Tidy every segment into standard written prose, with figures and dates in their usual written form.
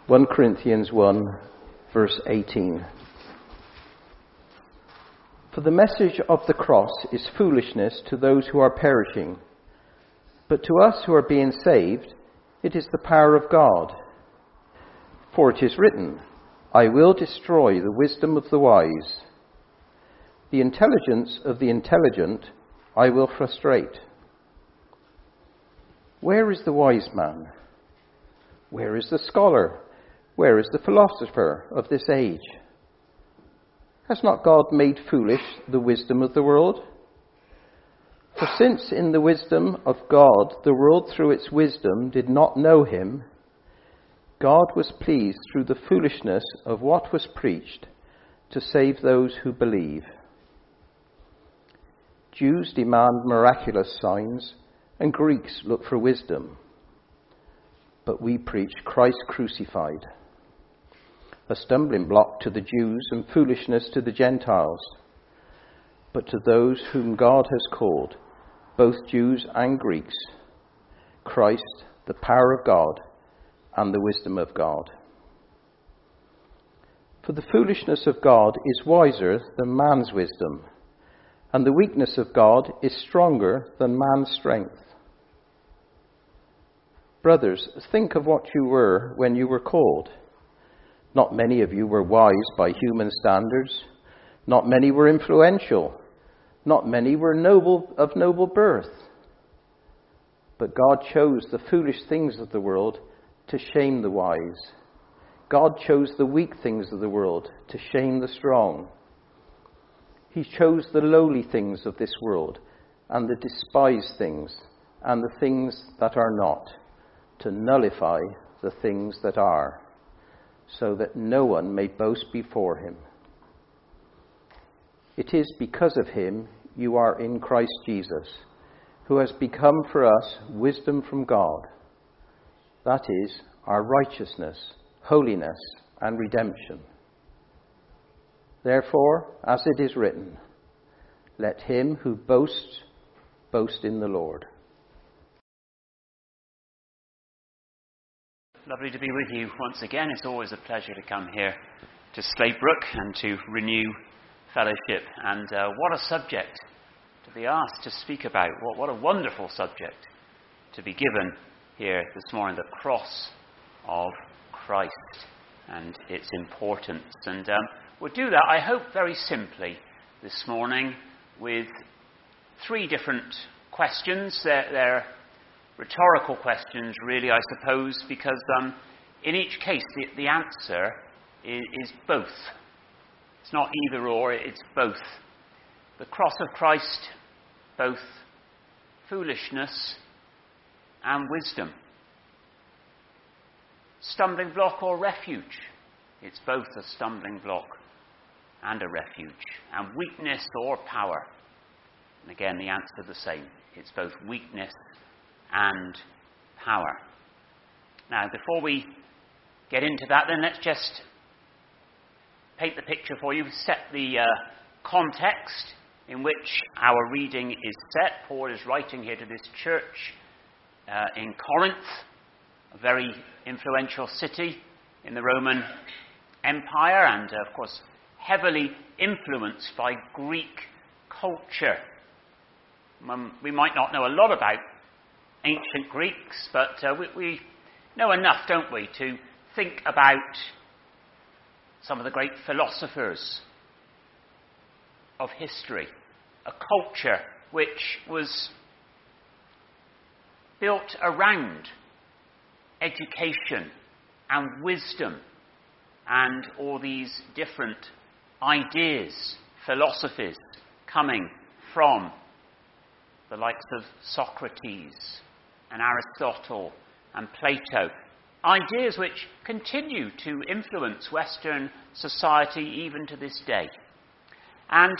1 Corinthians 1, verse 18. For the message of the cross is foolishness to those who are perishing, but to us who are being saved, it is the power of God. For it is written, I will destroy the wisdom of the wise. The intelligence of the intelligent I will frustrate. Where is the wise man? Where is the scholar? Where is the philosopher of this age? Has not God made foolish the wisdom of the world? For since in the wisdom of God the world through its wisdom did not know him, God was pleased through the foolishness of what was preached to save those who believe. Jews demand miraculous signs, and Greeks look for wisdom. But we preach Christ crucified, a stumbling block to the Jews and foolishness to the Gentiles. But to those whom God has called, both Jews and Greeks, Christ, the power of God and the wisdom of God. For the foolishness of God is wiser than man's wisdom, and the weakness of God is stronger than man's strength. Brothers, think of what you were when you were called. Not many of you were wise by human standards. Not many were influential. Not many were of noble birth. But God chose the foolish things of the world to shame the wise. God chose the weak things of the world to shame the strong. He chose the lowly things of this world and the despised things and the things that are not, to nullify the things that are, so that no one may boast before him. It is because of him you are in Christ Jesus, who has become for us wisdom from God. That is, our righteousness, holiness, and redemption. Therefore, as it is written, let him who boasts, boast in the Lord. Lovely to be with you once again. It's always a pleasure to come here to Sladebrook and to renew fellowship. And what a subject to be asked to speak about. What a wonderful subject to be given here this morning, the cross of Christ and its importance. And we'll do that, I hope, very simply this morning with three different questions. They're rhetorical questions, really, I suppose, because in each case the answer is both. It's not either or, it's both. The cross of Christ, both foolishness and wisdom. Stumbling block or refuge? It's both a stumbling block and a refuge. And weakness or power? And again, the answer the same. It's both weakness and power. Now, before we get into that, then let's just paint the picture for you, set the context in which our reading is set. Paul is writing here to this church in Corinth, a very influential city in the Roman Empire, and of course heavily influenced by Greek culture. We might not know a lot about ancient Greeks, but we know enough, don't we, to think about some of the great philosophers of history, a culture which was built around education and wisdom and all these different ideas, philosophies coming from the likes of Socrates and Aristotle and Plato. Ideas which continue to influence Western society even to this day. And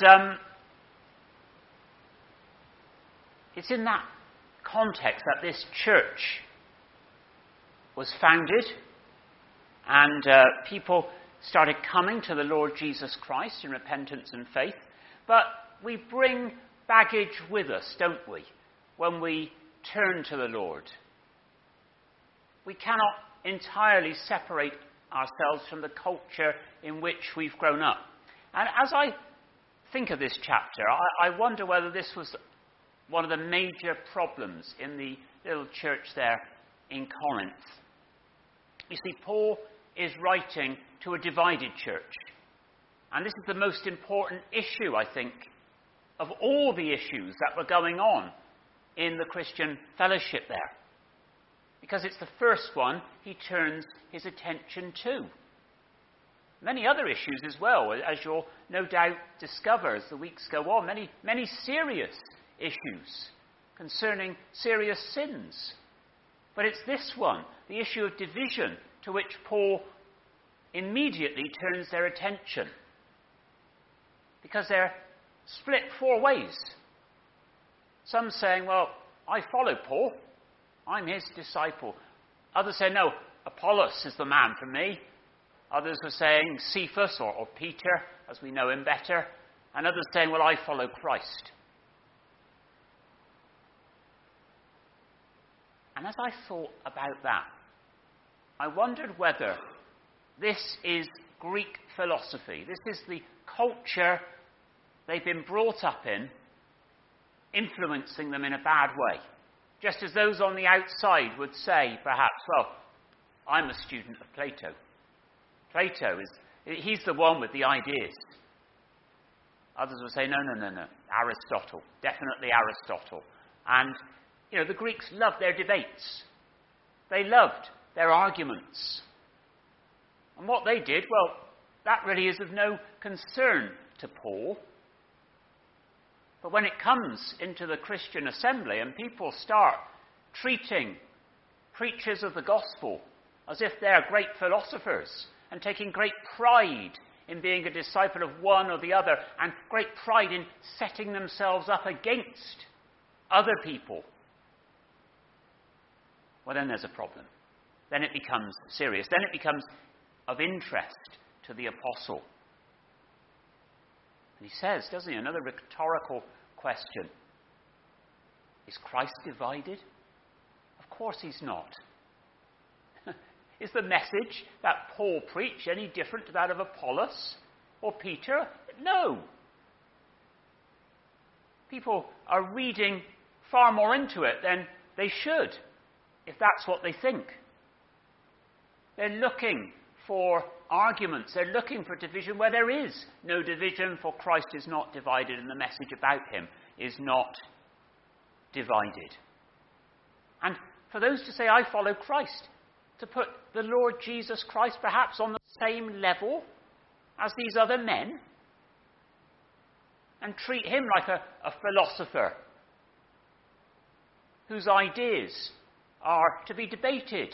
it's in that context that this church was founded, and people started coming to the Lord Jesus Christ in repentance and faith. But we bring baggage with us, don't we, when we turn to the Lord? We cannot entirely separate ourselves from the culture in which we've grown up. And as I think of this chapter, I wonder whether this was one of the major problems in the little church there in Corinth. You see, Paul is writing to a divided church. And this is the most important issue, I think, of all the issues that were going on in the Christian fellowship there. Because it's the first one he turns his attention to. Many other issues as well, as you'll no doubt discover as the weeks go on. Many serious issues concerning serious sins. But it's this one, the issue of division, to which Paul immediately turns their attention. Because they're split four ways. Some saying, well, I follow Paul. I'm his disciple. Others say, no, Apollos is the man for me. Others are saying Cephas or Peter, as we know him better. And others saying, well, I follow Christ. And as I thought about that, I wondered whether this is Greek philosophy. This is the culture they've been brought up in, influencing them in a bad way. Just as those on the outside would say, perhaps, well, I'm a student of Plato. Plato, he's the one with the ideas. Others would say, no, Aristotle. Definitely Aristotle. And, the Greeks loved their debates. They loved their arguments. And what they did, well, that really is of no concern to Paul. But when it comes into the Christian assembly and people start treating preachers of the gospel as if they're great philosophers and taking great pride in being a disciple of one or the other and great pride in setting themselves up against other people, well, then there's a problem. Then it becomes serious. Then it becomes of interest to the apostle. And he says, doesn't he, another rhetorical question. Is Christ divided? Of course he's not. Is the message that Paul preached any different to that of Apollos or Peter? No. People are reading far more into it than they should, if that's what they think. They're looking for arguments. They're looking for division where there is no division, for Christ is not divided and the message about him is not divided. And for those to say, I follow Christ, to put the Lord Jesus Christ perhaps on the same level as these other men and treat him like a philosopher whose ideas are to be debated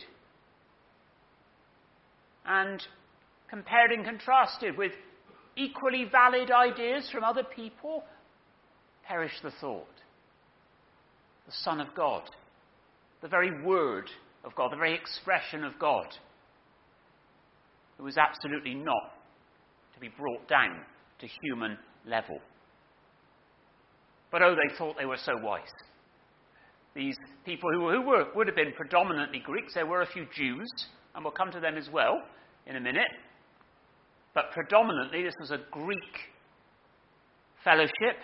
and compared and contrasted with equally valid ideas from other people, perish the thought. The Son of God, the very Word of God, the very expression of God, who was absolutely not to be brought down to human level. But they thought they were so wise. These people who would have been predominantly Greeks, there were a few Jews, and we'll come to them as well in a minute. But predominantly this was a Greek fellowship,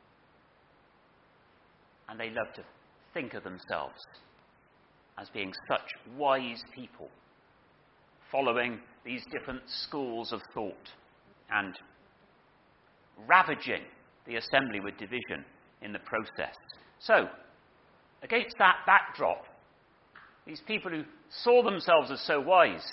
and they loved to think of themselves as being such wise people, following these different schools of thought and ravaging the assembly with division in the process. So, against that backdrop, these people who saw themselves as so wise,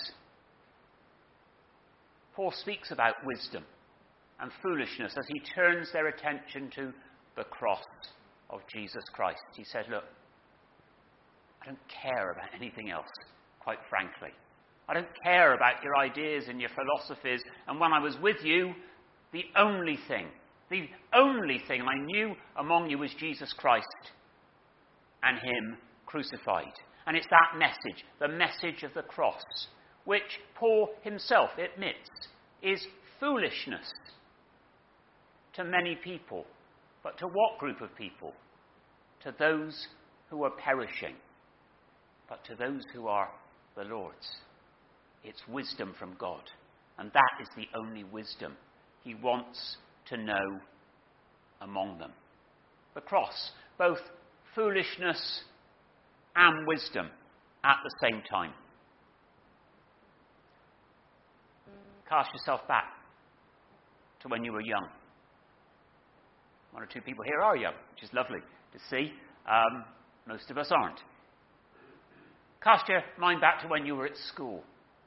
Paul speaks about wisdom and foolishness as he turns their attention to the cross of Jesus Christ. He said, look, I don't care about anything else, quite frankly. I don't care about your ideas and your philosophies. And when I was with you, the only thing I knew among you was Jesus Christ and him crucified. And it's that message, the message of the cross, which Paul himself admits is foolishness to many people. But to what group of people? To those who are perishing, but to those who are the Lord's. It's wisdom from God. And that is the only wisdom he wants to know among them. The cross, both foolishness and wisdom at the same time. Cast yourself back to when you were young. One or two people here are young, which is lovely to see. Most of us aren't. Cast your mind back to when you were at school.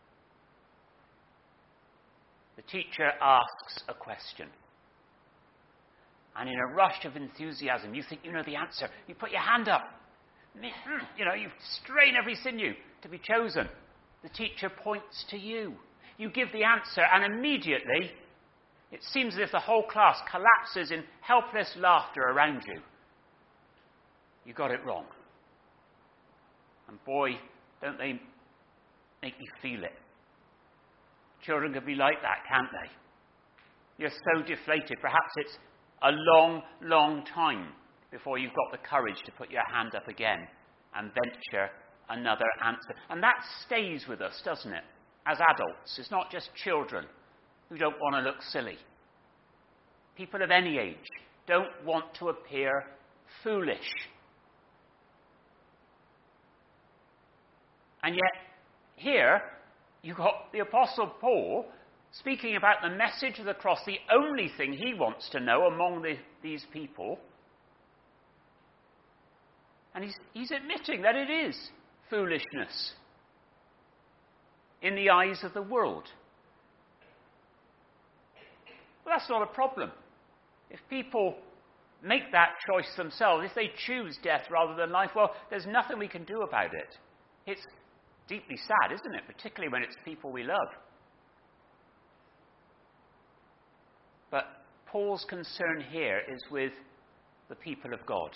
The teacher asks a question. And in a rush of enthusiasm, you think you know the answer. You put your hand up. You strain every sinew to be chosen. The teacher points to you. You give the answer, and immediately it seems as if the whole class collapses in helpless laughter around you. You got it wrong. And boy, don't they make you feel it. Children can be like that, can't they? You're so deflated. Perhaps it's a long, long time before you've got the courage to put your hand up again and venture another answer. And that stays with us, doesn't it? As adults. It's not just children who don't want to look silly. People of any age don't want to appear foolish. And yet, here, you've got the Apostle Paul speaking about the message of the cross, the only thing he wants to know among these people. And he's admitting that it is foolishness in the eyes of the world. Well, that's not a problem. If people make that choice themselves, if they choose death rather than life, well, there's nothing we can do about it. It's deeply sad, isn't it? Particularly when it's people we love. But Paul's concern here is with the people of God.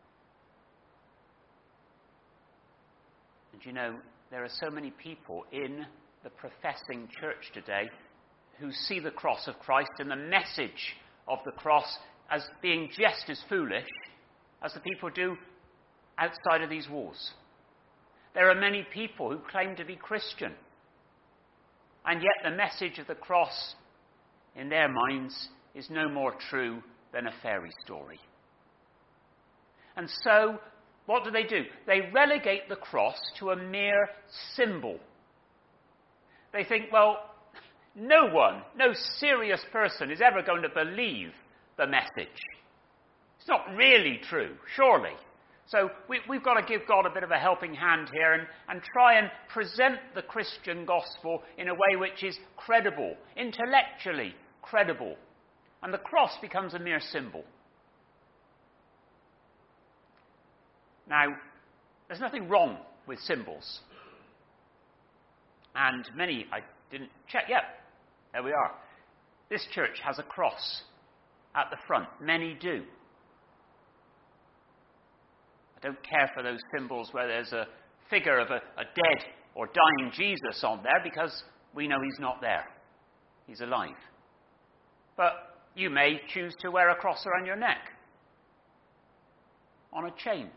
And you know, there are so many people in the professing church today who see the cross of Christ and the message of the cross as being just as foolish as the people do outside of these walls. There are many people who claim to be Christian, and yet the message of the cross in their minds is no more true than a fairy story. And so, what do? They relegate the cross to a mere symbol. They think, well, no serious person is ever going to believe the message. It's not really true, surely. So we've got to give God a bit of a helping hand here and try and present the Christian gospel in a way which is credible, intellectually credible. And the cross becomes a mere symbol. Now, there's nothing wrong with symbols. And many, I didn't check yet. There we are. This church has a cross at the front. Many do. I don't care for those symbols where there's a figure of a dead or dying Jesus on there, because we know he's not there. He's alive. But you may choose to wear a cross around your neck, on a chain.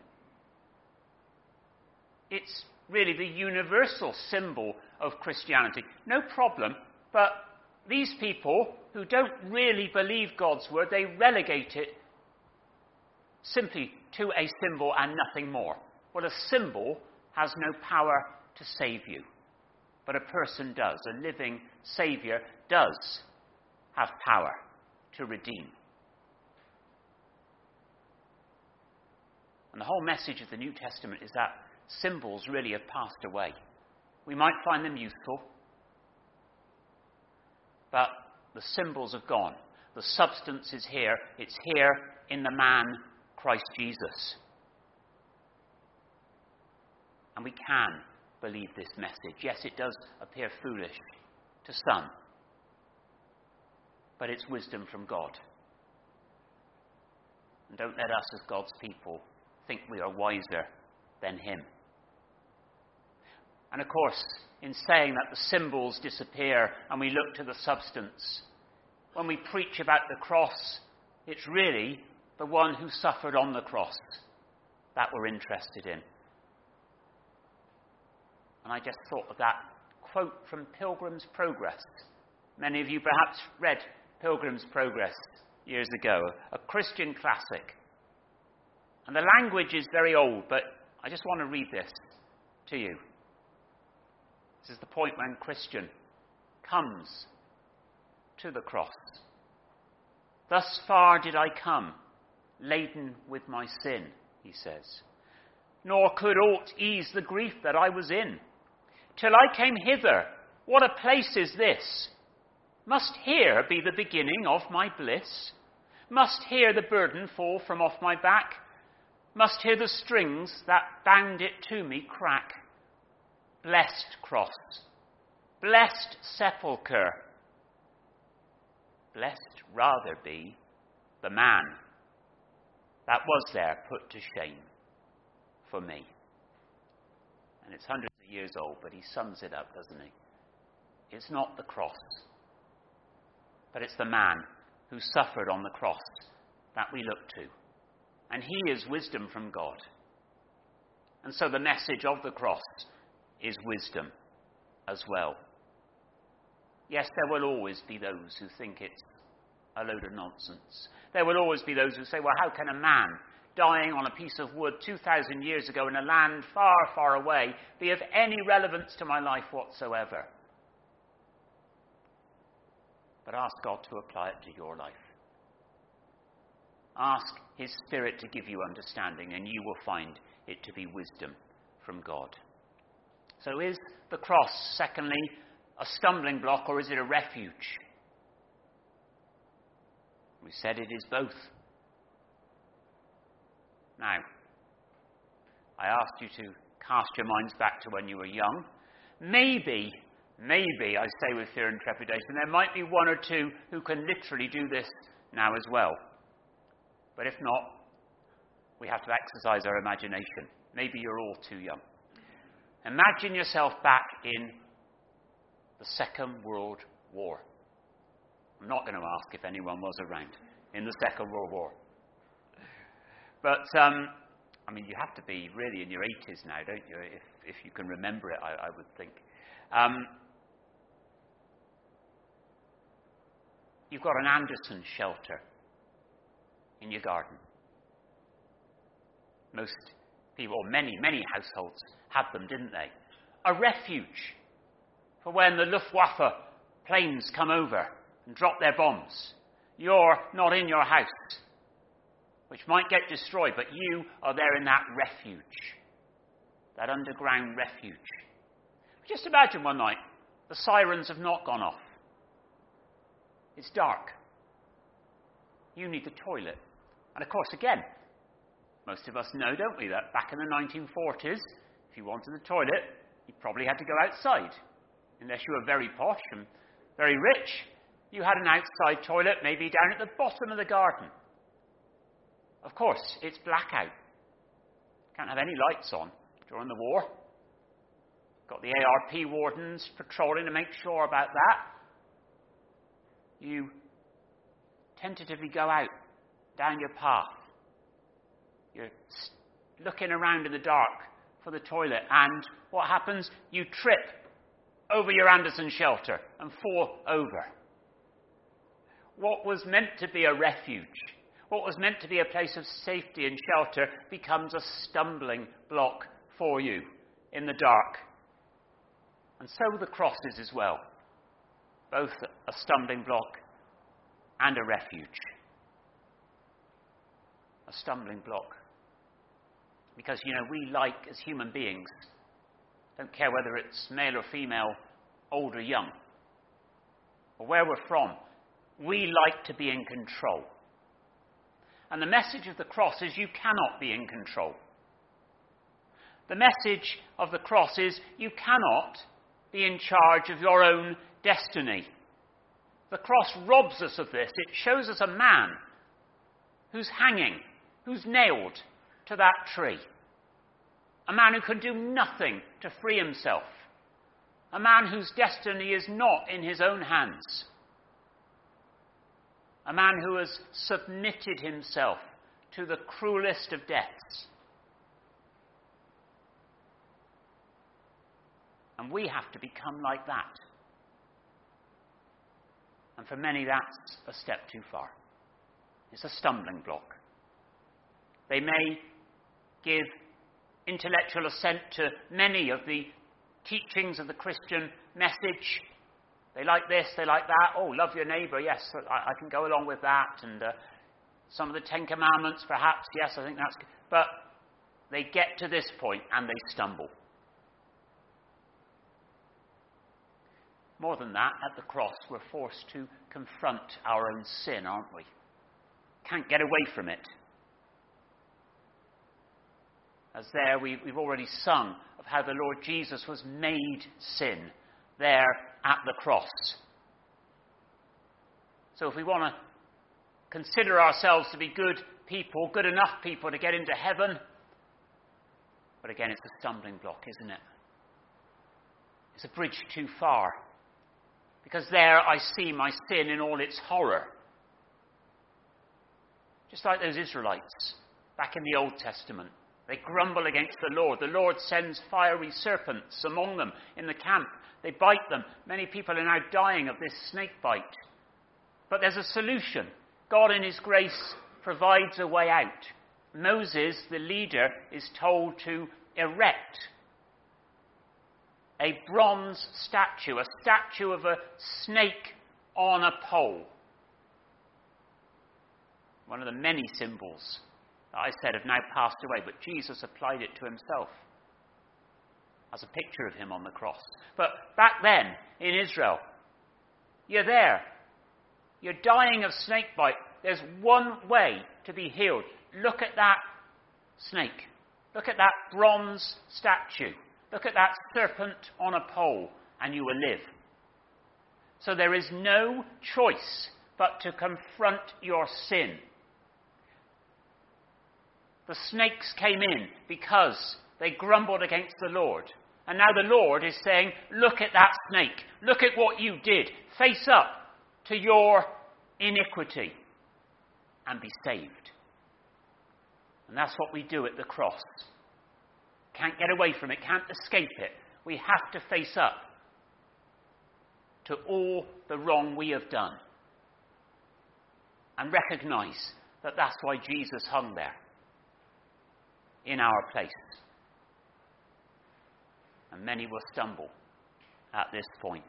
It's really the universal symbol of Christianity. No problem, but these people who don't really believe God's word, they relegate it simply to a symbol and nothing more. Well, a symbol has no power to save you, but a person does. A living Saviour does have power to redeem. And the whole message of the New Testament is that symbols really have passed away. We might find them useful, but the symbols have gone. The substance is here. It's here in the man, Christ Jesus. And we can believe this message. Yes, it does appear foolish to some, but it's wisdom from God. And don't let us as God's people think we are wiser than him. And of course, in saying that the symbols disappear and we look to the substance, when we preach about the cross, it's really the one who suffered on the cross that we're interested in. And I just thought of that quote from Pilgrim's Progress. Many of you perhaps read Pilgrim's Progress years ago, a Christian classic. And the language is very old, but I just want to read this to you. This is the point when Christian comes to the cross. Thus far did I come, laden with my sin, he says. Nor could aught ease the grief that I was in. Till I came hither, what a place is this? Must here be the beginning of my bliss? Must here the burden fall from off my back? Must here the strings that bound it to me crack? Blessed cross, blessed sepulchre, blessed rather be the man that was there put to shame for me. And it's hundreds of years old, but he sums it up, doesn't he? It's not the cross, but it's the man who suffered on the cross that we look to. And he is wisdom from God. And so the message of the cross is wisdom as well. Yes, there will always be those who think it's a load of nonsense. There will always be those who say, well, how can a man dying on a piece of wood 2,000 years ago in a land far, far away be of any relevance to my life whatsoever? But ask God to apply it to your life. Ask his Spirit to give you understanding, and you will find it to be wisdom from God. So is the cross, secondly, a stumbling block, or is it a refuge? We said it is both. Now, I asked you to cast your minds back to when you were young. Maybe, I say with fear and trepidation, there might be one or two who can literally do this now as well. But if not, we have to exercise our imagination. Maybe you're all too young. Imagine yourself back in the Second World War. I'm not going to ask if anyone was around in the Second World War. But, you have to be really in your 80s now, don't you? If you can remember it, I would think. You've got an Anderson shelter in your garden. Most people, or many households had them, didn't they? A refuge for when the Luftwaffe planes come over and drop their bombs. You're not in your house, which might get destroyed, but you are there in that refuge, that underground refuge. Just imagine one night, the sirens have not gone off. It's dark. You need the toilet. And of course, again, most of us know, don't we, that back in the 1940s, if you wanted the toilet, you probably had to go outside. Unless you were very posh and very rich, you had an outside toilet, maybe down at the bottom of the garden. Of course, it's blackout. Can't have any lights on during the war. Got the ARP wardens patrolling to make sure about that. You tentatively go out down your path. You're looking around in the dark for the toilet, and what happens? You trip over your Anderson shelter and fall over. What was meant to be a refuge, what was meant to be a place of safety and shelter, becomes a stumbling block for you in the dark. And so the cross is as well, both a stumbling block and a refuge. A stumbling block. Because, we like, as human beings, don't care whether it's male or female, old or young, or where we're from, we like to be in control. And the message of the cross is you cannot be in control. The message of the cross is you cannot be in charge of your own destiny. The cross robs us of this. It shows us a man who's hanging, who's nailed to that tree. A man who can do nothing to free himself. A man whose destiny is not in his own hands. A man who has submitted himself to the cruelest of deaths. And we have to become like that. And for many, that's a step too far. It's a stumbling block. They may give intellectual assent to many of the teachings of the Christian message. They like this, they like that. Oh, love your neighbour, yes, I can go along with that. And some of the Ten Commandments, perhaps, yes, I think that's good. But they get to this point and they stumble. More than that, at the cross, we're forced to confront our own sin, aren't we? Can't get away from it. As there, we've already sung of how the Lord Jesus was made sin there at the cross. So if we want to consider ourselves to be good people, good enough people to get into heaven, but again, it's a stumbling block, isn't it? It's a bridge too far. Because there I see my sin in all its horror. Just like those Israelites back in the Old Testament. They grumble against the Lord. The Lord sends fiery serpents among them in the camp. They bite them. Many people are now dying of this snake bite. But there's a solution. God in his grace provides a way out. Moses, the leader, is told to erect a bronze statue, a statue of a snake on a pole. One of the many symbols that I said have now passed away, but Jesus applied it to himself as a picture of him on the cross. But back then, in Israel, you're there. You're dying of snake bite. There's one way to be healed. Look at that snake. Look at that bronze statue. Look at that serpent on a pole, and you will live. So there is no choice but to confront your sin. The snakes came in because they grumbled against the Lord. And now the Lord is saying, look at that snake. Look at what you did. Face up to your iniquity and be saved. And that's what we do at the cross. Can't get away from it, can't escape it. We have to face up to all the wrong we have done. And recognise that that's why Jesus hung there. In our place. And many will stumble at this point.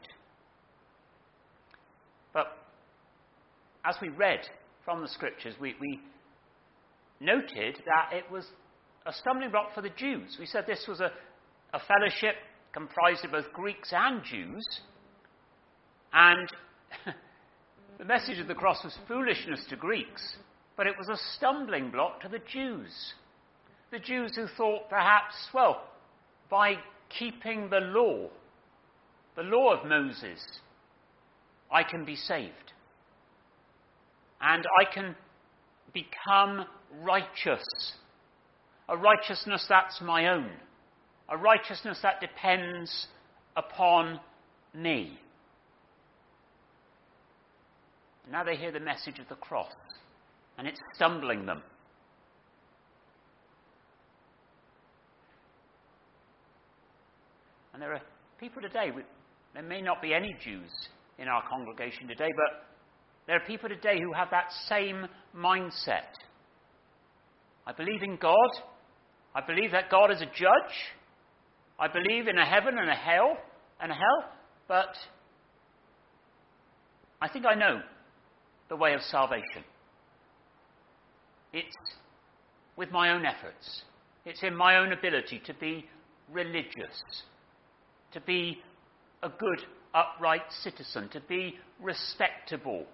But as we read from the scriptures, we noted that it was a stumbling block for the Jews. We said this was a fellowship comprised of both Greeks and Jews. And the message of the cross was foolishness to Greeks, but it was a stumbling block to the Jews. The Jews who thought perhaps, well, by keeping the law of Moses, I can be saved. And I can become righteous. A righteousness that's my own. A righteousness that depends upon me. Now they hear the message of the cross, and it's stumbling them. And there are people today, there may not be any Jews in our congregation today, but there are people today who have that same mindset. I believe in God. I believe that God is a judge. I believe in a heaven and a hell, but I think I know the way of salvation. It's with my own efforts. It's in my own ability to be religious, to be a good, upright citizen, to be respectable.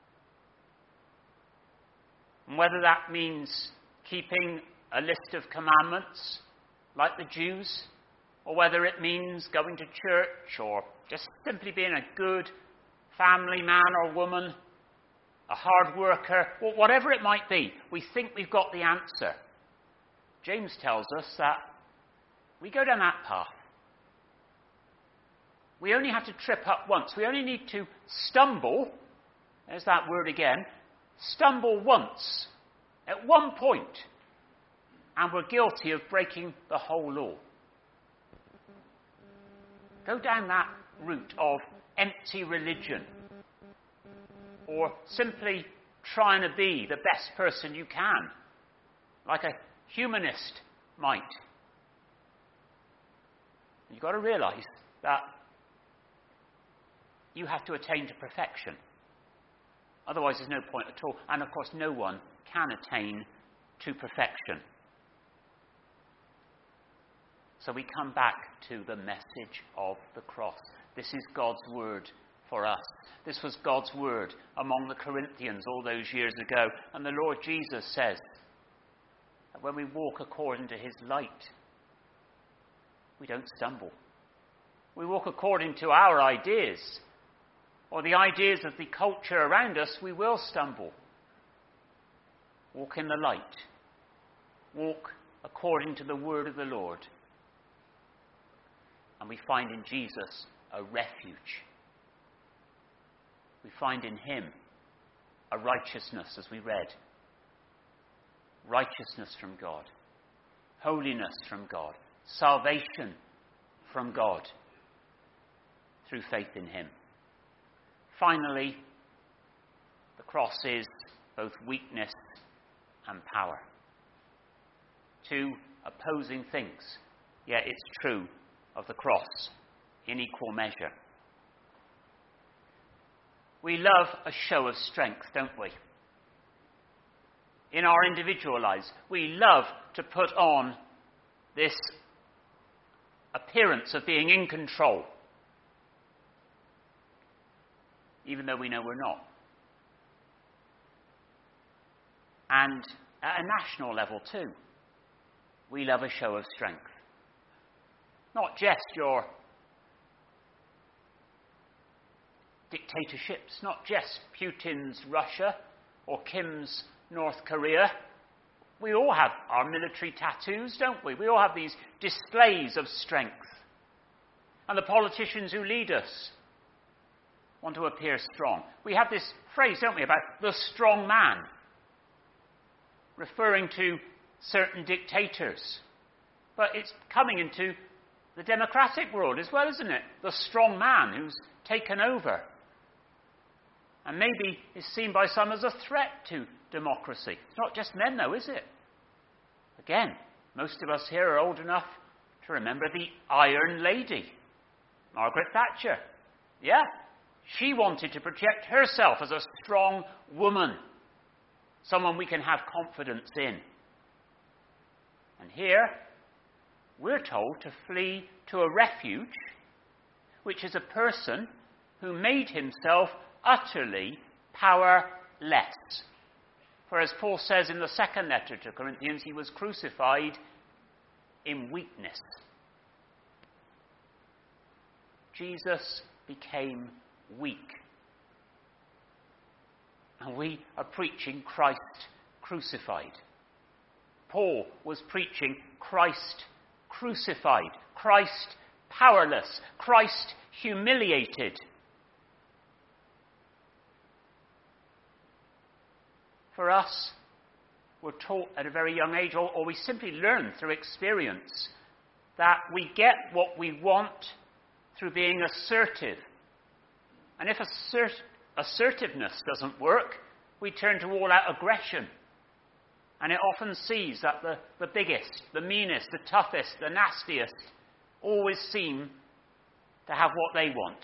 And whether that means keeping a list of commandments like the Jews, or whether it means going to church, or just simply being a good family man or woman, a hard worker, or whatever it might be, we think we've got the answer. James tells us that we go down that path. We only have to trip up once. We only need to stumble, there's that word again, stumble once, at one point, and we're guilty of breaking the whole law. go down that route of empty religion, or simply trying to be the best person you can, like a humanist might. You've got to realise that you have to attain to perfection. Otherwise there's no point at all. And of course no one can attain to perfection. So we come back to the message of the cross. This is God's word for us. This was God's word among the Corinthians all those years ago. And the Lord Jesus says that when we walk according to his light, we don't stumble. We walk according to our ideas, or the ideas of the culture around us, we will stumble. Walk in the light. Walk according to the word of the Lord. And we find in Jesus a refuge. We find in him a righteousness, as we read. Righteousness from God. Holiness from God. Salvation from God through faith in him. Finally, the cross is both weakness and power. Two opposing things, yet it's true of the cross in equal measure. We love a show of strength, don't we? In our individual lives, we love to put on this appearance of being in control, even though we know we're not. And at a national level too, we love a show of strength. Not just your dictatorships, not just Putin's Russia or Kim's North Korea. We all have our military tattoos, don't we? We all have these displays of strength. And the politicians who lead us want to appear strong. We have this phrase, don't we, about the strong man, referring to certain dictators. But it's coming into the democratic world as well, isn't it? The strong man who's taken over. And maybe is seen by some as a threat to democracy. It's not just men, though, is it? Again, most of us here are old enough to remember the Iron Lady, Margaret Thatcher. Yeah, she wanted to project herself as a strong woman, someone we can have confidence in. And here, we're told to flee to a refuge, which is a person who made himself utterly powerless. For as Paul says in the second letter to Corinthians, he was crucified in weakness. Jesus became weak. And we are preaching Christ crucified. Paul was preaching Christ crucified, Christ powerless, Christ humiliated. For us, we're taught at a very young age, or we simply learn through experience, that we get what we want through being assertive. And if assertiveness doesn't work, we turn to all-out aggression. And it often sees that the biggest, the meanest, the toughest, the nastiest always seem to have what they want.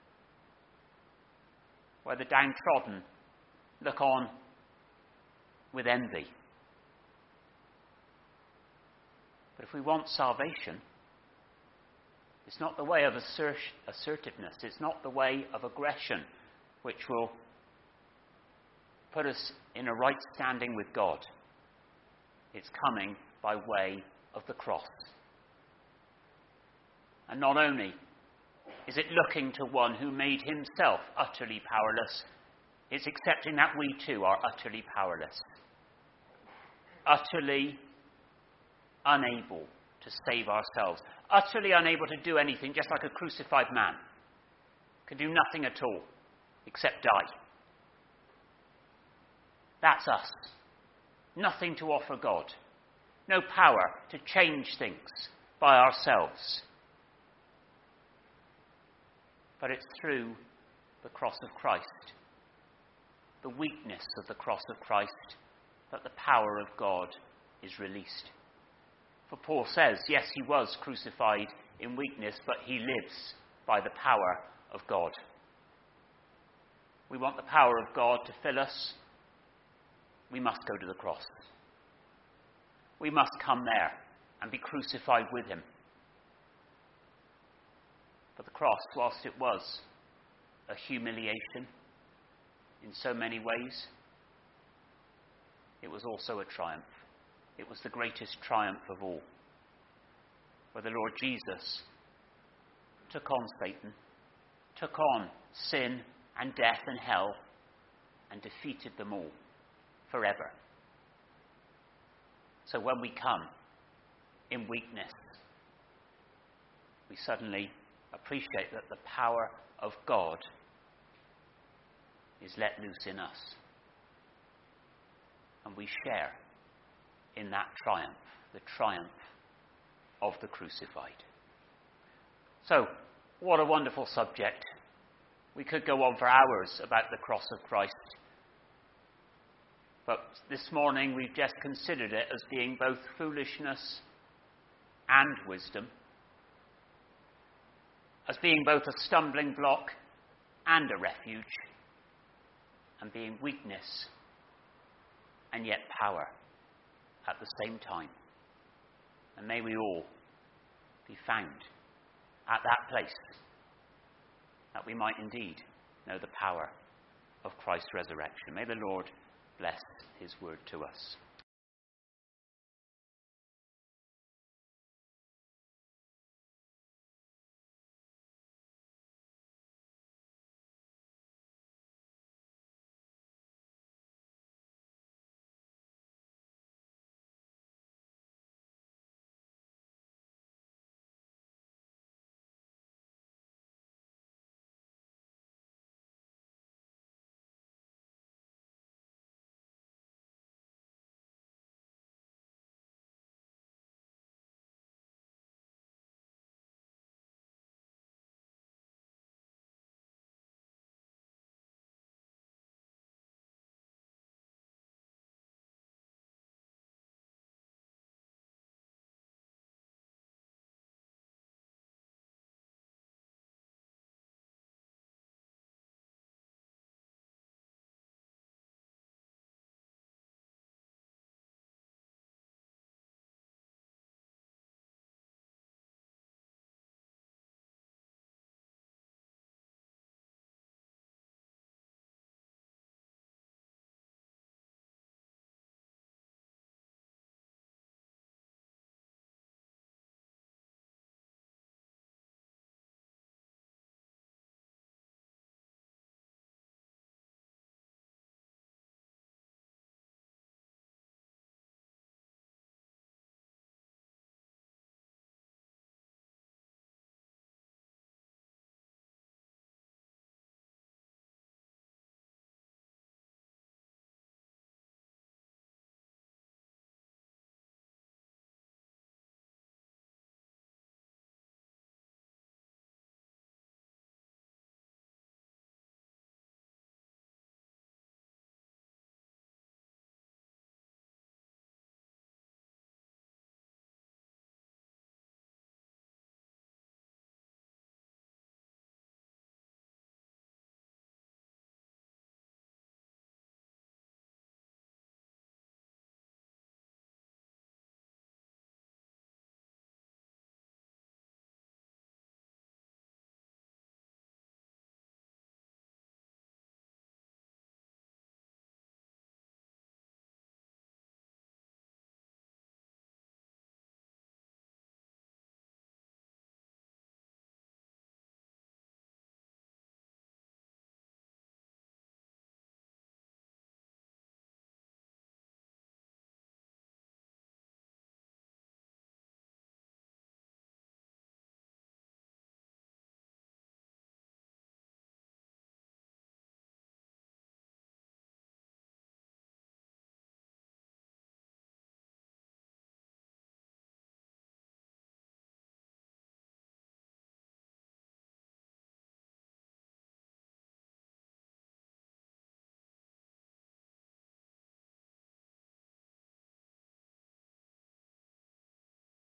Where the downtrodden look on with envy. But if we want salvation, it's not the way of assertiveness. It's not the way of aggression which will put us in a right standing with God. It's coming by way of the cross. And not only is it looking to one who made himself utterly powerless, it's accepting that we too are utterly powerless. Utterly unable to save ourselves. Utterly unable to do anything, just like a crucified man. Can do nothing at all except die. That's us. Nothing to offer God. No power to change things by ourselves. But it's through the cross of Christ, the weakness of the cross of Christ, that the power of God is released. For Paul says, yes, he was crucified in weakness, but he lives by the power of God. We want the power of God to fill us. We must go to the cross. We must come there and be crucified with him. But the cross, whilst it was a humiliation in so many ways, it was also a triumph. It was the greatest triumph of all, where the Lord Jesus took on Satan, took on sin and death and hell, and defeated them all forever. So when we come in weakness, we suddenly appreciate that the power of God is let loose in us. And we share in that triumph, the triumph of the crucified. So, what a wonderful subject. We could go on for hours about the cross of Christ. But this morning we've just considered it as being both foolishness and wisdom, as being both a stumbling block and a refuge, and being weakness and yet power at the same time. And may we all be found at that place, that we might indeed know the power of Christ's resurrection. May the Lord bless his word to us.